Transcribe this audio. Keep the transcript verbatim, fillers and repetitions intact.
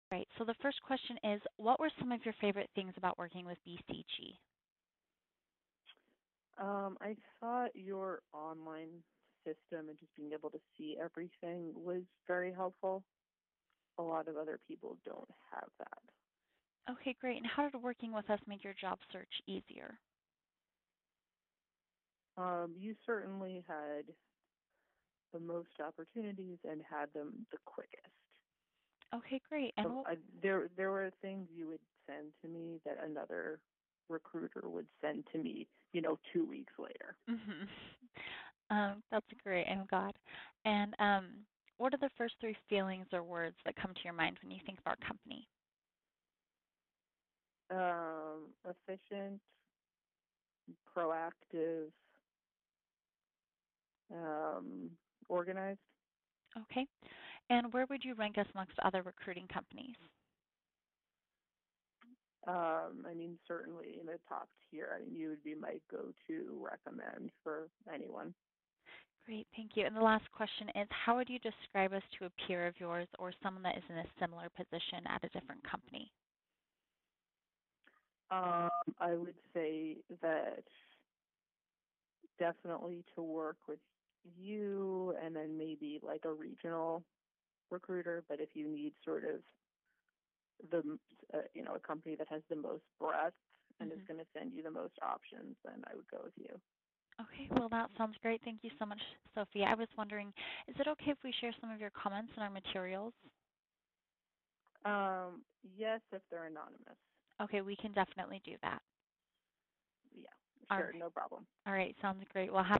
Right. So the first question is, what were some of your favorite things about working with B C G? Um, I thought your online system and just being able to see everything was very helpful. A lot of other people don't have that. Okay, great. And how did working with us make your job search easier? Um, you certainly had the most opportunities and had them the quickest. Okay, great. And So what, I, there, there were things you would send to me that another recruiter would send to me, you know, two weeks later. mhm. um, that's great. I'm glad. And um, what are the first three feelings or words that come to your mind when you think of our company? Um, efficient, proactive, um, organized. Okay. And where would you rank us amongst other recruiting companies? Um, I mean, certainly in the top tier. I mean, you would be my go-to recommend for anyone. Great, thank you. And the last question is, how would you describe us to a peer of yours or someone that is in a similar position at a different company? Um, I would say that definitely to work with you and then maybe like a regional recruiter. But if you need sort of the, uh, you know, a company that has the most breadth and is Mm-hmm. going to send you the most options, then I would go with you. Okay, well, that sounds great. Thank you so much, Sophia. I was wondering, is it okay if we share some of your comments in our materials? Um, yes, if they're anonymous. Okay, we can definitely do that. Yeah, All sure, right, no problem. all right, sounds great. Well, have